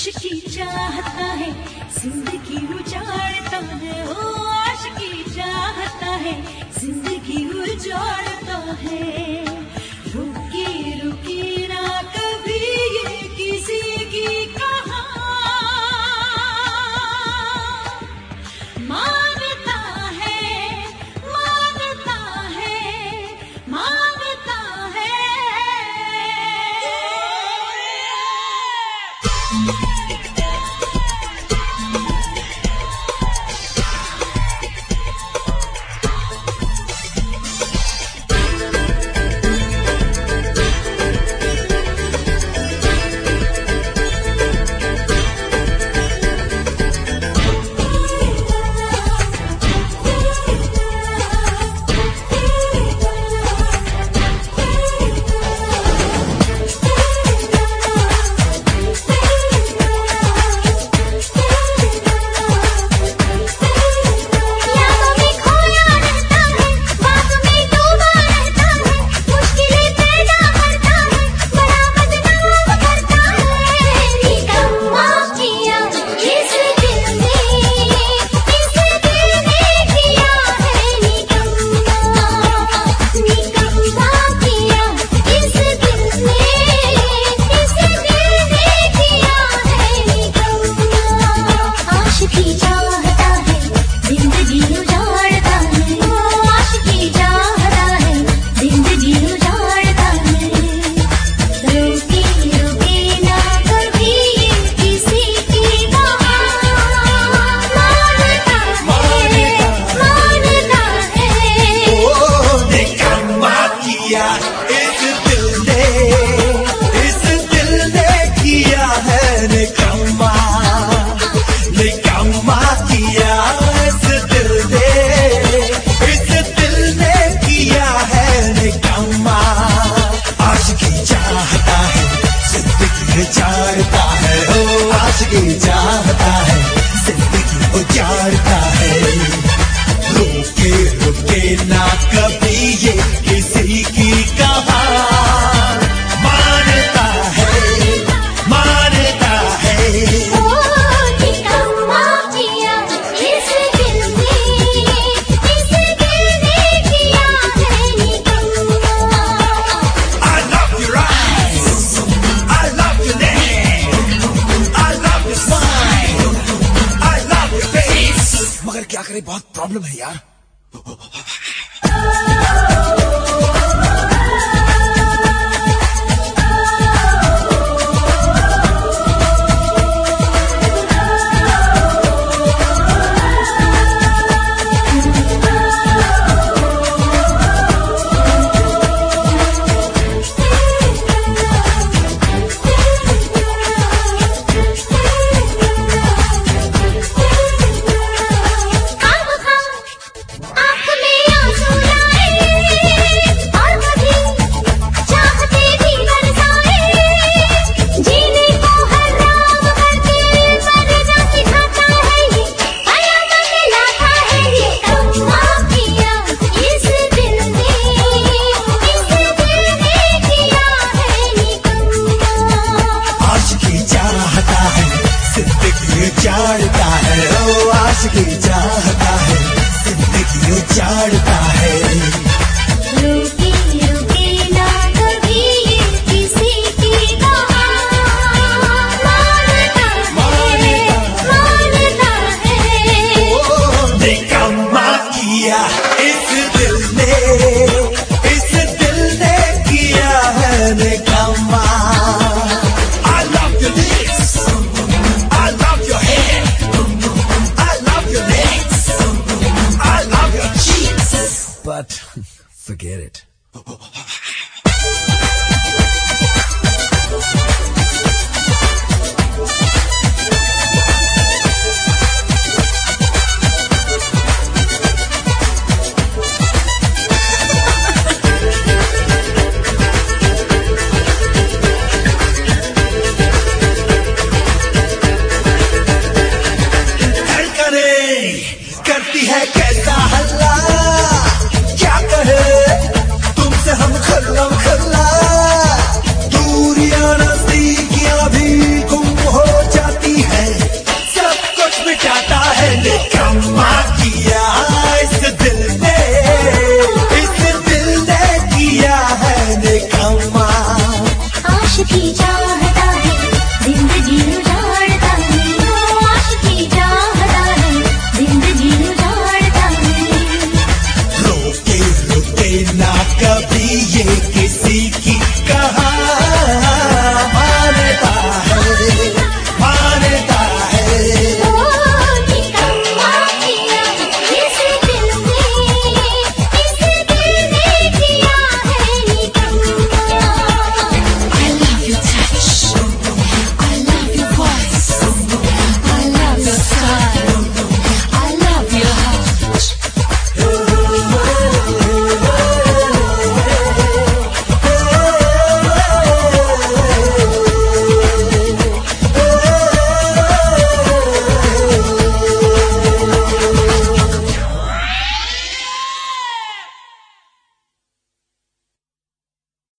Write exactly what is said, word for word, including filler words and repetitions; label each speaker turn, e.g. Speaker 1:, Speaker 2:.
Speaker 1: आशिकी चाहता है जिंदगी उजाड़ता है, ओ आशिकी चाहता है जिंदगी उजाड़ता है। रुकी रुकी ना कभी ये किसी की कहा, मानता है मानता है मानता है।
Speaker 2: चाहता है ओ आशिकी चाहता है जिंदगी उजाड़ता है। रुके रुके ना कभी ये किसी की कहा, मानता है मानता है।
Speaker 1: ओ निकम्मा किया इस दिल ने, इस दिल ने किया है निकम्मा।
Speaker 2: I love your eyes, I love your name, I love your smile, I love your face। मगर क्या करे, बहुत प्रॉब्लम है यार। उजाड़ता है ओ आशिकी चाहता है जिंदगी उजाड़ता है।
Speaker 1: रुकी रुकी ना कभी ये किसी की कहा, मानता है मानता है।
Speaker 2: ओ निकम्मा किया इस दिल ने, इस दिल ने किया है निकम्मा। I love your lips, I love your hair, I love your legs, I love your cheeks, but forget it.